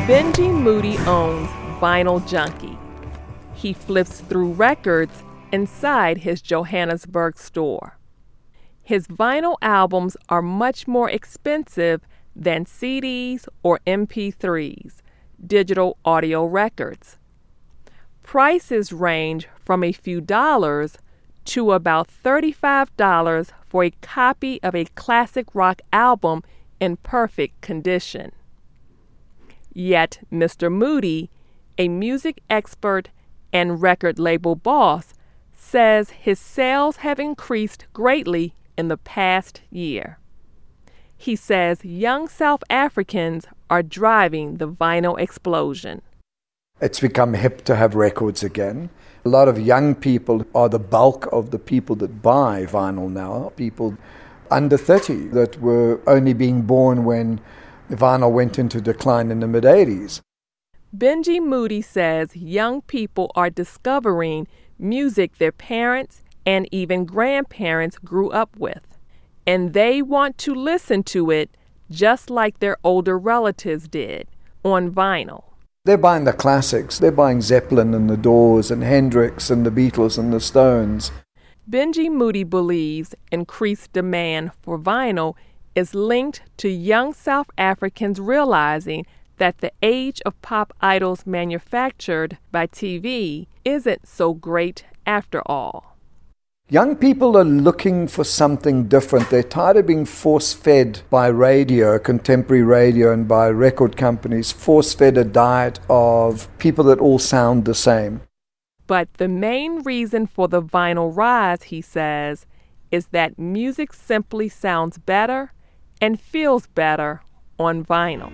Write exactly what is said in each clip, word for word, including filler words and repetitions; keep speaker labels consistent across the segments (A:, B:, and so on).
A: Benji Moody owns Vinyl Junkie. He flips through records inside his Johannesburg store. His vinyl albums are much more expensive than C Ds or M P threes, digital audio records. Prices range from a few dollars to about thirty-five dollars for a copy of a classic rock album in perfect condition. Yet Mister Moody, a music expert and record label boss, says his sales have increased greatly in the past year. He says young South Africans are driving the vinyl explosion.
B: It's become hip to have records again. A lot of young people are the bulk of the people that buy vinyl now, people under thirty that were only being born when vinyl went into decline in the mid-eighties.
A: Benji Moody says young people are discovering music their parents and even grandparents grew up with, and they want to listen to it just like their older relatives did, on vinyl.
B: They're buying the classics. They're buying Zeppelin and the Doors and Hendrix and the Beatles and the Stones.
A: Benji Moody believes increased demand for vinyl is linked to young South Africans realizing that the age of pop idols manufactured by T V isn't so great after all.
B: Young people are looking for something different. They're tired of being force-fed by radio, contemporary radio, and by record companies, force-fed a diet of people that all sound the same.
A: But the main reason for the vinyl rise, he says, is that music simply sounds better and feels better on vinyl.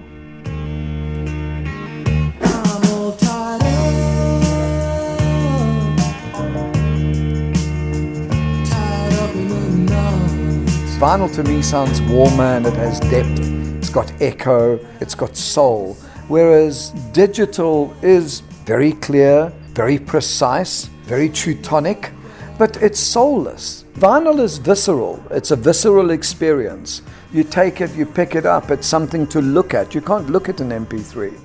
B: Vinyl to me sounds warmer and it has depth. It's got echo, it's got soul. Whereas digital is very clear, very precise, very Teutonic, but it's soulless. Vinyl is visceral. It's a visceral experience. You take it, you pick it up, it's something to look at. You can't look at an M P three.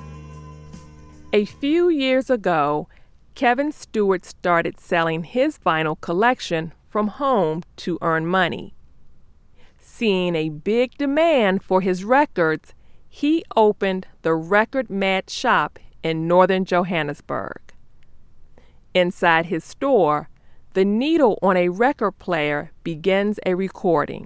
A: A few years ago, Kevin Stewart started selling his vinyl collection from home to earn money. Seeing a big demand for his records, he opened the Record Mad shop in northern Johannesburg. Inside his store, the needle on a record player begins a recording.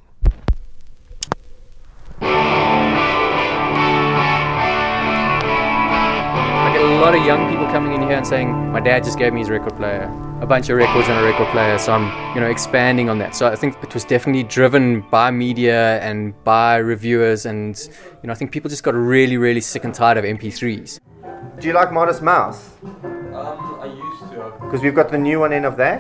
C: I get a lot of young people coming in here and saying, my dad just gave me his record player, a bunch of records and a record player, so I'm, you know, expanding on that. So I think it was definitely driven by media and by reviewers, and, you know, I think people just got really, really sick and tired of M P threes.
D: Do you like Modest Mouse?
E: Um, I used to.
D: Because we've got the new one in of that.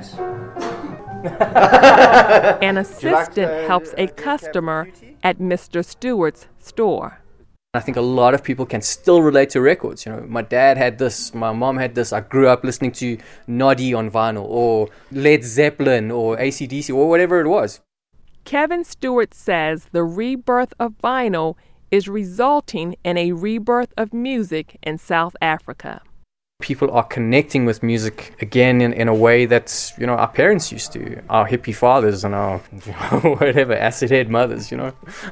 A: An assistant
D: like the,
A: helps a
D: uh,
A: customer at Mister Stewart's store.
C: I think a lot of people can still relate to records. You know, my dad had this, my mom had this. I grew up listening to Noddy on vinyl, or Led Zeppelin, or A C D C, or whatever it was.
A: Kevin Stewart says the rebirth of vinyl is resulting in a rebirth of music in South Africa.
C: People are connecting with music again in, in a way that, you know, our parents used to, our hippie fathers and our whatever, acid head mothers, you know.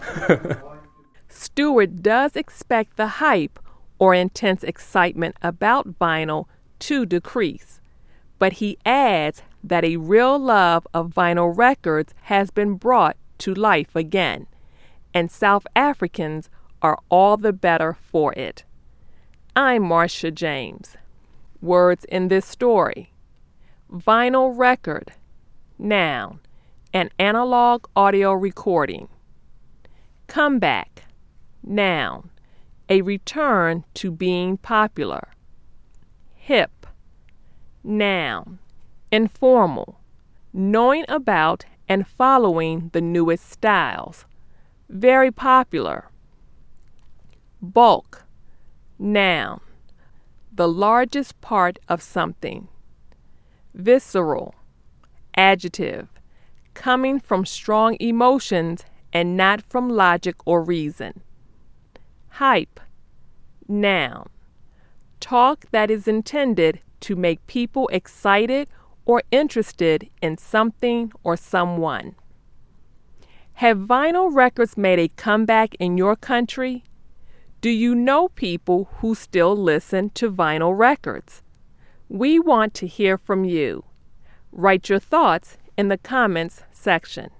A: Stewart does expect the hype or intense excitement about vinyl to decrease, but he adds that a real love of vinyl records has been brought to life again, and South Africans are all the better for it. I'm Marcia James. Words in this story: vinyl record, noun, an analog audio recording. Comeback, noun, a return to being popular. Hip, noun, informal, knowing about and following the newest styles. Very popular. Bulk, noun, the largest part of something. Visceral, adjective, coming from strong emotions and not from logic or reason. Hype, Noun. Talk that is intended to make people excited or interested in something or someone. Have vinyl records made a comeback in your country? Do you know people who still listen to vinyl records? We want to hear from you. Write your thoughts in the comments section.